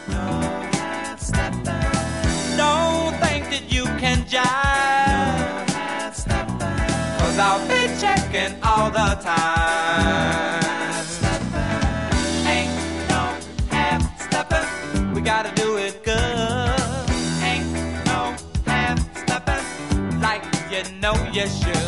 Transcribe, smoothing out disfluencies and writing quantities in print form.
No half-stepping. Don't think that you can jive. No half-stepping. 'Cause I'll be checking all the time. Ain't no half-stepping. We gotta do it good. Ain't no half-stepping. Like you know you should.